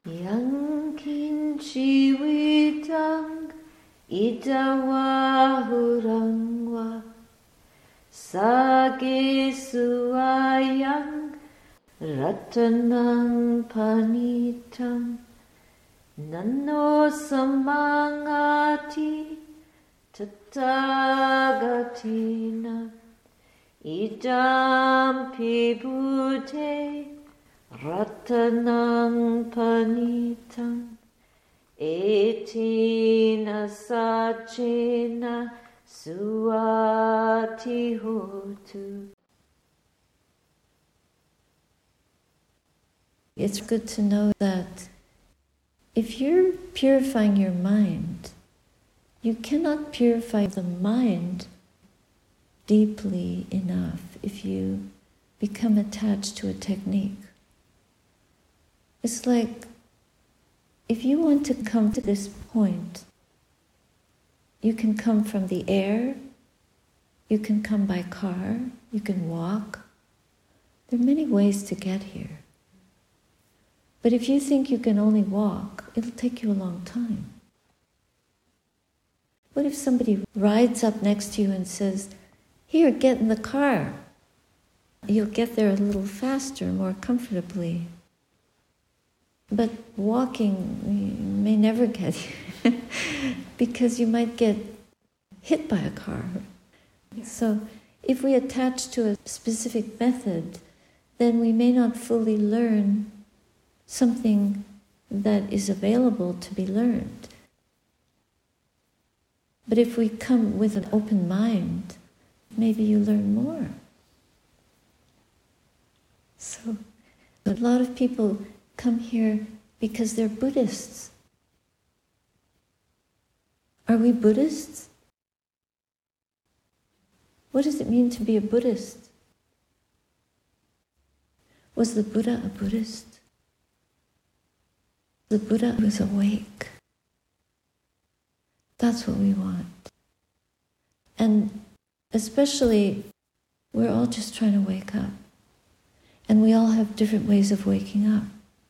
Yang kinchi widang idawahurangwa sage suayang ratanang panitam nano samangati tatagatina idam pibute ratanang panitam etina sachena suati hotu. It's good to know that if you're purifying your mind, you cannot purify the mind deeply enough if you become attached to a technique. It's like if you want to come to this point, you can come from the air, you can come by car, you can walk. There are many ways to get here. But if you think you can only walk, it'll take you a long time. What if somebody rides up next to you and says, "Here, get in the car." You'll get there a little faster, more comfortably. But walking may never get you because you might get hit by a car. So if we attach to a specific method, then we may not fully learn something that is available to be learned. But if we come with an open mind, maybe you learn more. So a lot of people come here because they're Buddhists. Are we Buddhists? What does it mean to be a Buddhist? Was the Buddha a Buddhist? The Buddha was awake. That's what we want. And especially, we're all just trying to wake up. And we all have different ways of waking up.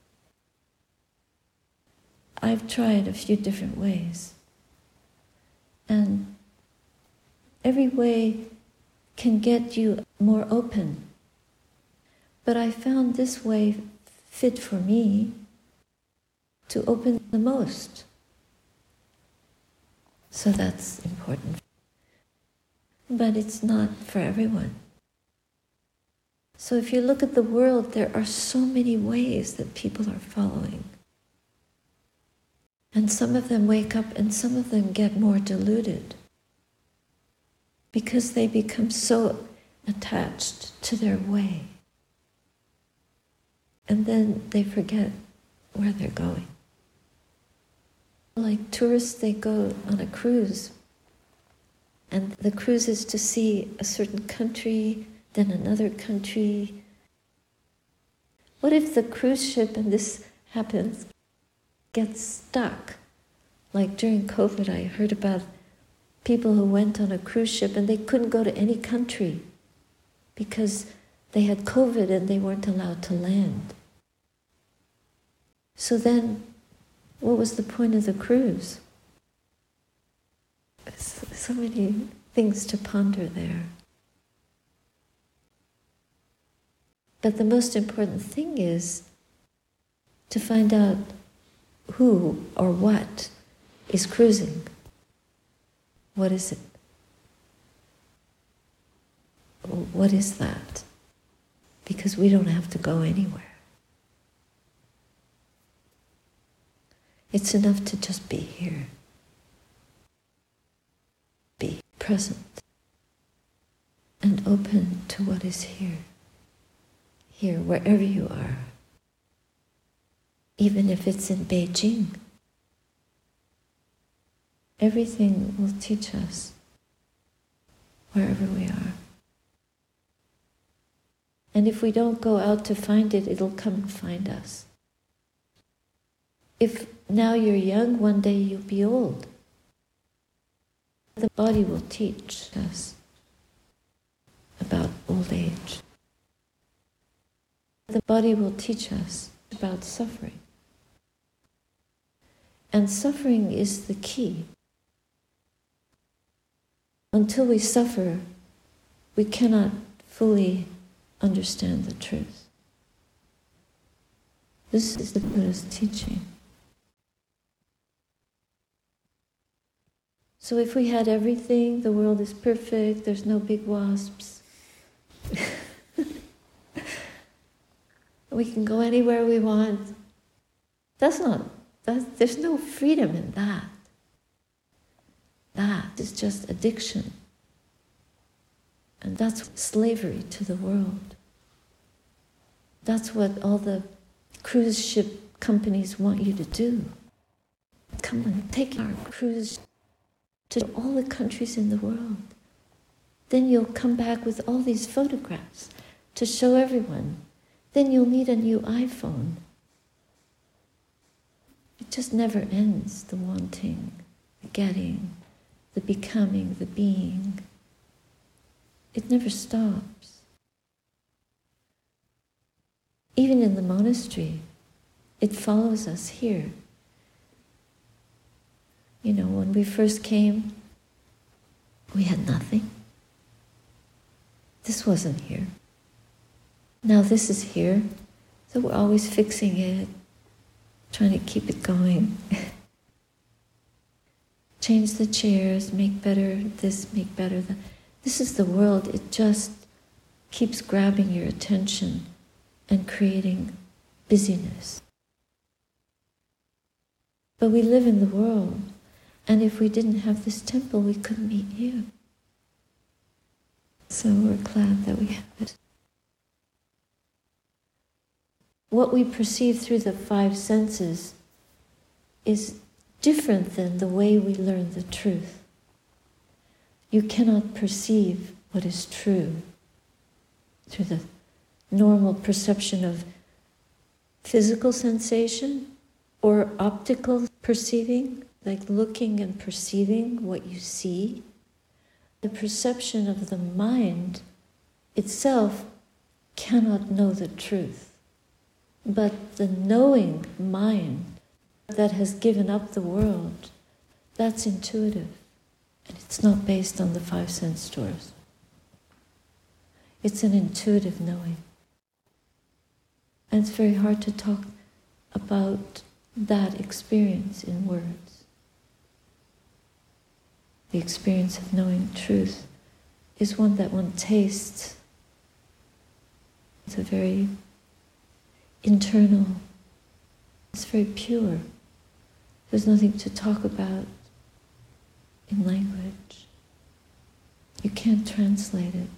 I've tried a few different ways. And every way can get you more open. But I found this way fit for me to open the most. So that's important. But it's not for everyone. So if you look at the world, there are so many ways that people are following. And some of them wake up and some of them get more deluded because they become so attached to their way. And then they forget where they're going. Like tourists, they go on a cruise, and the cruise is to see a certain country, then another country. What if the cruise ship, and this happens, gets stuck? Like during COVID, I heard about people who went on a cruise ship and they couldn't go to any country because they had COVID and they weren't allowed to land. So then, what was the point of the cruise? So many things to ponder there. But the most important thing is to find out who or what is cruising. What is it? What is that? Because we don't have to go anywhere. It's enough to just be here. Be present and open to what is here. Here, wherever you are. Even if it's in Beijing. Everything will teach us wherever we are. And if we don't go out to find it, it'll come and find us. If now you're young, one day you'll be old. The body will teach us about old age. The body will teach us about suffering. And suffering is the key. Until we suffer, we cannot fully understand the truth. This is the Buddha's teaching. So if we had everything, the world is perfect, there's no big wasps. We can go anywhere we want. There's no freedom in that. That is just addiction. And that's slavery to the world. That's what all the cruise ship companies want you to do. Come and take our cruise to all the countries in the world. Then you'll come back with all these photographs to show everyone. Then you'll need a new iPhone. It just never ends, the wanting, the getting, the becoming, the being. It never stops. Even in the monastery, it follows us here. You know, when we first came, we had nothing. This wasn't here. Now this is here, so we're always fixing it, trying to keep it going. Change the chairs, make better this, make better that. This is the world. It just keeps grabbing your attention and creating busyness. But we live in the world, and if we didn't have this temple, we couldn't meet you. So we're glad that we have it. What we perceive through the five senses is different than the way we learn the truth. You cannot perceive what is true through the normal perception of physical sensation or optical perceiving, like looking and perceiving what you see. The perception of the mind itself cannot know the truth. But the knowing mind that has given up the world, that's intuitive. And it's not based on the five sense doors. It's an intuitive knowing. And it's very hard to talk about that experience in words. The experience of knowing truth is one that one tastes. It's a very internal, it's very pure. There's nothing to talk about in language. You can't translate it.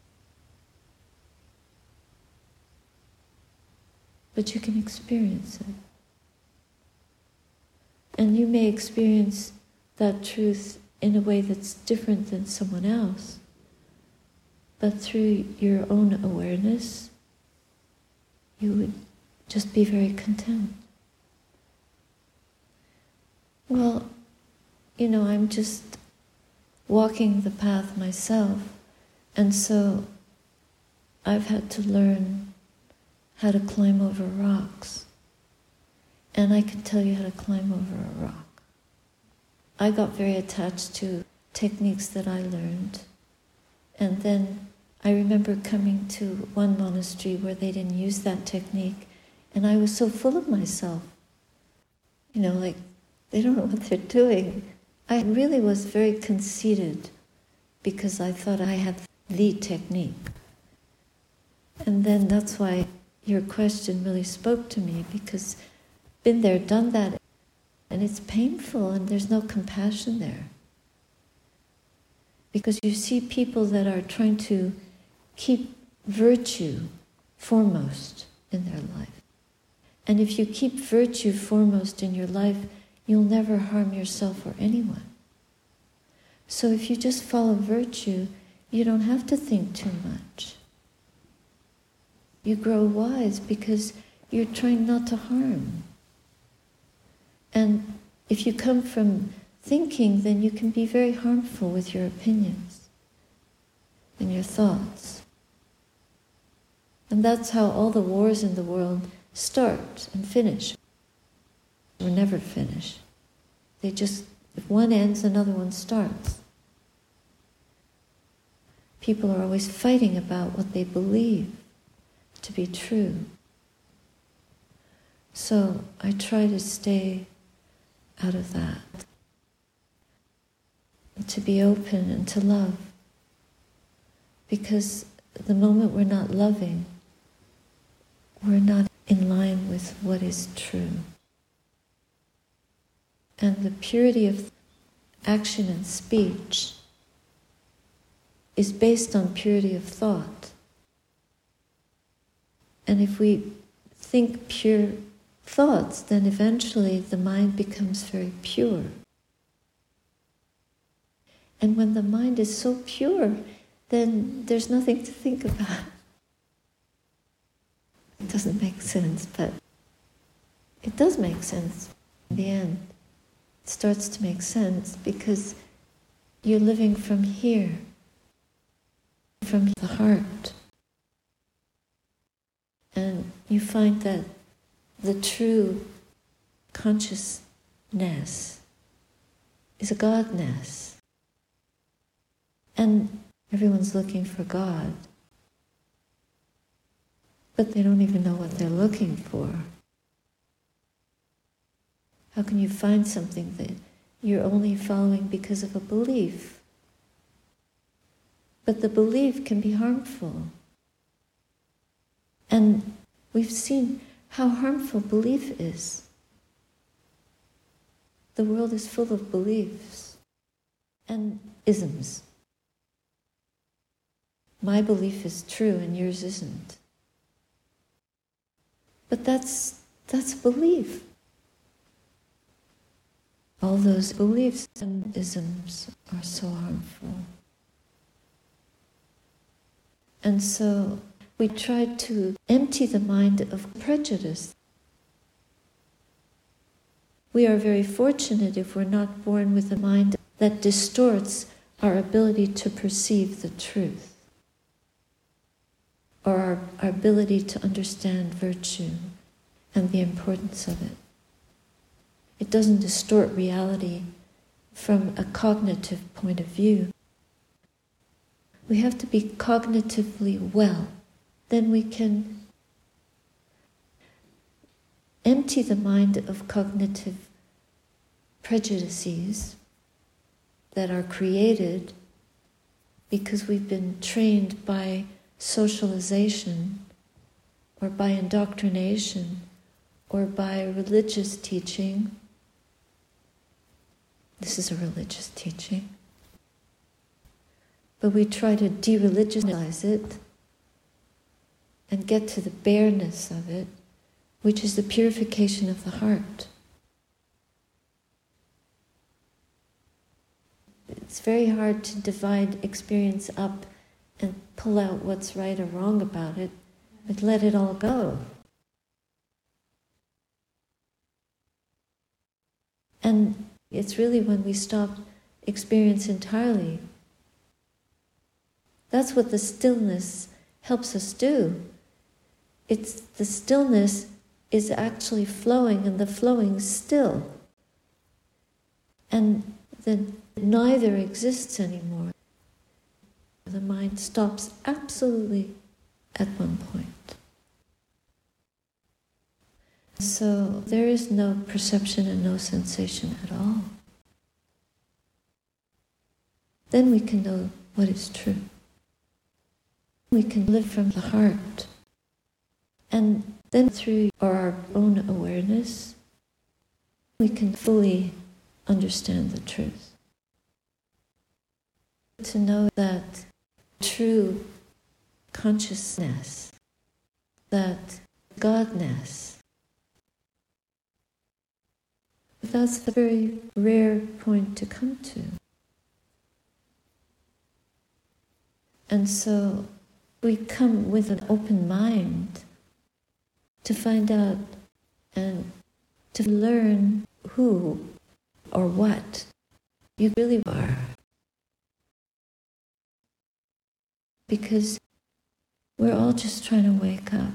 But you can experience it. And you may experience that truth in a way that's different than someone else. But through your own awareness, you would just be very content. Well, you know, I'm just walking the path myself, and so I've had to learn how to climb over rocks. And I can tell you how to climb over a rock. I got very attached to techniques that I learned. And then I remember coming to one monastery where they didn't use that technique, and I was so full of myself. You know, like, they don't know what they're doing. I really was very conceited because I thought I had the technique. And then that's why your question really spoke to me, because been there, done that, and it's painful and there's no compassion there. Because you see people that are trying to keep virtue foremost in their life. And if you keep virtue foremost in your life, you'll never harm yourself or anyone. So if you just follow virtue, you don't have to think too much. You grow wise because you're trying not to harm. And if you come from thinking, then you can be very harmful with your opinions and your thoughts. And that's how all the wars in the world start and finish. Or never finish. if one ends, another one starts. People are always fighting about what they believe to be true. So I try to stay out of that, to be open and to love. Because the moment we're not loving, we're not in line with what is true. And the purity of action and speech is based on purity of thought. And if we think pure thoughts, then eventually the mind becomes very pure. And when the mind is so pure, then there's nothing to think about. It doesn't make sense, but it does make sense in the end. It starts to make sense because you're living from here, from the heart. And you find that the true consciousness is a Godness. And everyone's looking for God, but they don't even know what they're looking for. How can you find something that you're only following because of a belief? But the belief can be harmful. And we've seen how harmful belief is. The world is full of beliefs and isms. My belief is true and yours isn't. But that's belief. All those beliefs and isms are so harmful. And so we try to empty the mind of prejudice. We are very fortunate if we're not born with a mind that distorts our ability to perceive the truth, or our ability to understand virtue and the importance of it. It doesn't distort reality from a cognitive point of view. We have to be cognitively well. Then we can empty the mind of cognitive prejudices that are created because we've been trained by socialization or by indoctrination or by religious teaching. This is a religious teaching. But we try to de-religionize it and get to the bareness of it, which is the purification of the heart. It's very hard to divide experience up and pull out what's right or wrong about it, but let it all go. And it's really when we stop experience entirely. That's what the stillness helps us do. It's the stillness is actually flowing, and the flowing is still. And then neither exists anymore. The mind stops absolutely at one point. So there is no perception and no sensation at all. Then we can know what is true. We can live from the heart. And then through our own awareness, we can fully understand the truth. To know that true consciousness, that Godness, that's the very rare point to come to. And so we come with an open mind to find out and to learn who or what you really are. Because we're all just trying to wake up.